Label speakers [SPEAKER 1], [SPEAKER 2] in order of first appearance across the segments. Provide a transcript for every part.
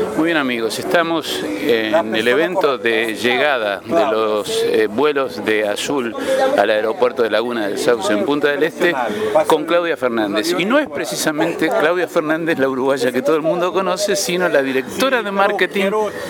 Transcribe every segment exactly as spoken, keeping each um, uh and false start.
[SPEAKER 1] Muy bien, amigos, estamos en el evento de llegada de los eh, vuelos de Azul al aeropuerto de Laguna del Sauce en Punta del Este con Claudia Fernández. Y no es precisamente Claudia Fernández, la uruguaya que todo el mundo conoce, sino la directora de marketing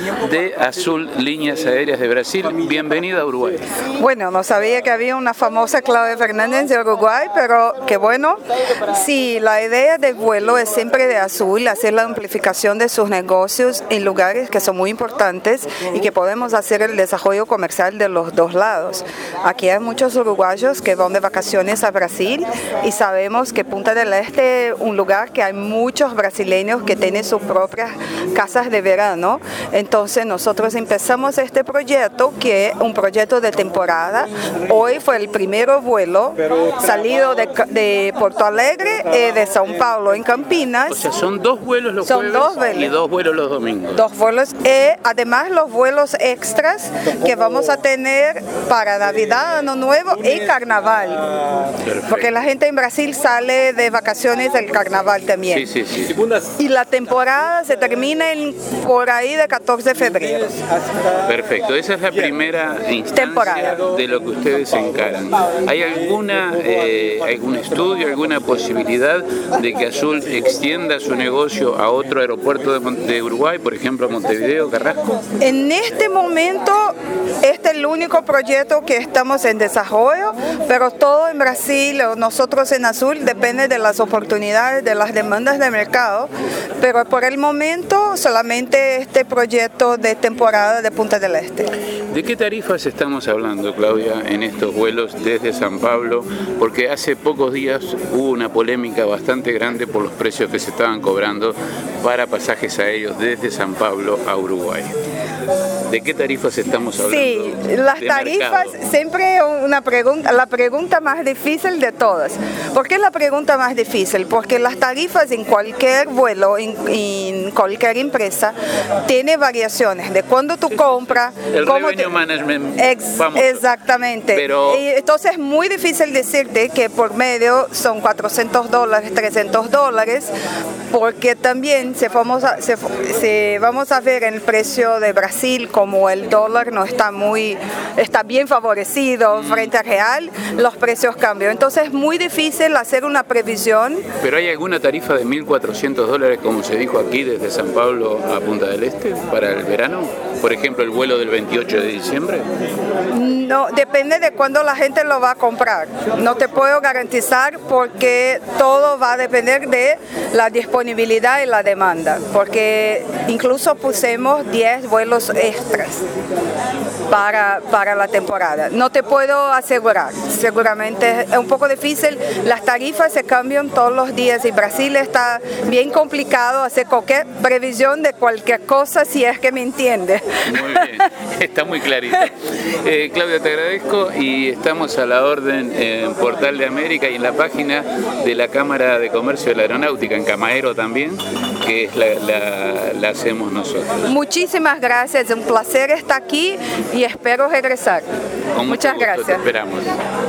[SPEAKER 1] de Azul Líneas Aéreas de Brasil. Bienvenida a Uruguay.
[SPEAKER 2] Bueno, no sabía que había una famosa Claudia Fernández de Uruguay, pero qué bueno. Sí, la idea del vuelo es siempre de Azul, hacer la amplificación de sus negocios en lugares que son muy importantes y que podemos hacer el desarrollo comercial de los dos lados. Aquí hay muchos uruguayos que van de vacaciones a Brasil y sabemos que Punta del Este es un lugar que hay muchos brasileños que tienen sus propias casas de verano. Entonces nosotros empezamos este proyecto, que es un proyecto de temporada. Hoy fue el primer vuelo salido de, de Porto Alegre y de São Paulo en Campinas.
[SPEAKER 1] O sea, son dos vuelos los
[SPEAKER 2] son
[SPEAKER 1] jueves
[SPEAKER 2] dos vuelos.
[SPEAKER 1] y dos vuelos los domingos.
[SPEAKER 2] Dos vuelos y además los vuelos extras que vamos a tener para Navidad, Año Nuevo y Carnaval.
[SPEAKER 1] Perfecto.
[SPEAKER 2] Porque la gente en Brasil sale de vacaciones del Carnaval también.
[SPEAKER 1] Sí, sí, sí.
[SPEAKER 2] Y la temporada se termina en, por ahí de catorce de febrero.
[SPEAKER 1] Perfecto, esa es la primera instancia
[SPEAKER 2] Temporada.
[SPEAKER 1] de lo que ustedes se encaran. ¿Hay alguna, eh, algún estudio, alguna posibilidad de que Azul extienda su negocio a otro aeropuerto de, Mon- de Uruguay, por ejemplo a Montevideo, Carrasco?
[SPEAKER 2] En este momento, este es el único proyecto que estamos en desarrollo, pero todo en Brasil, o nosotros en Azul, depende de las oportunidades, de las demandas de mercado, pero por el momento solamente este proyecto de temporada de Punta del Este.
[SPEAKER 1] ¿De qué tarifas estamos hablando, Claudia, en estos vuelos desde San Pablo? Porque hace pocos días hubo una polémica bastante grande por los precios que se estaban cobrando para pasajes aéreos desde San Pablo a Uruguay. ¿De qué tarifas estamos hablando?
[SPEAKER 2] Sí, las
[SPEAKER 1] de
[SPEAKER 2] tarifas,
[SPEAKER 1] mercado?
[SPEAKER 2] siempre una pregunta, la pregunta más difícil de todas. ¿Por qué la pregunta más difícil? Porque las tarifas en cualquier vuelo, en, en cualquier empresa, tiene variaciones de cuando tú compras.
[SPEAKER 1] El
[SPEAKER 2] cómo
[SPEAKER 1] revenue
[SPEAKER 2] te-
[SPEAKER 1] management
[SPEAKER 2] Ex-
[SPEAKER 1] famoso.
[SPEAKER 2] Exactamente.
[SPEAKER 1] Pero-
[SPEAKER 2] Y entonces es muy difícil decirte que por medio son cuatrocientos dólares, trescientos dólares, porque también si vamos a, si, si vamos a ver el precio de Brasil, como el dólar no está muy, está bien favorecido frente al real, los precios cambian. Entonces es muy difícil hacer una previsión.
[SPEAKER 1] ¿Pero hay alguna tarifa de mil cuatrocientos dólares, como se dijo aquí, desde San Pablo a Punta del Este para el verano? Por ejemplo, el vuelo del veintiocho de diciembre.
[SPEAKER 2] No, depende de cuándo la gente lo va a comprar. No te puedo garantizar porque todo va a depender de la disponibilidad y la demanda. Porque incluso pusimos diez vuelos extras para, para la temporada. No te puedo asegurar. Seguramente es un poco difícil. Las tarifas se cambian todos los días y Brasil está bien complicado hacer cualquier previsión de cualquier cosa, si es que me entiende.
[SPEAKER 1] Muy bien, está muy clarito. Eh, Claudia, te agradezco y estamos a la orden en Portal de América y en la página de la Cámara de Comercio de la Aeronáutica, en Camaero también, que es la, la, la hacemos nosotros.
[SPEAKER 2] Muchísimas gracias, un placer estar aquí y espero regresar.
[SPEAKER 1] Con mucho
[SPEAKER 2] Muchas
[SPEAKER 1] gusto,
[SPEAKER 2] gracias.
[SPEAKER 1] te esperamos.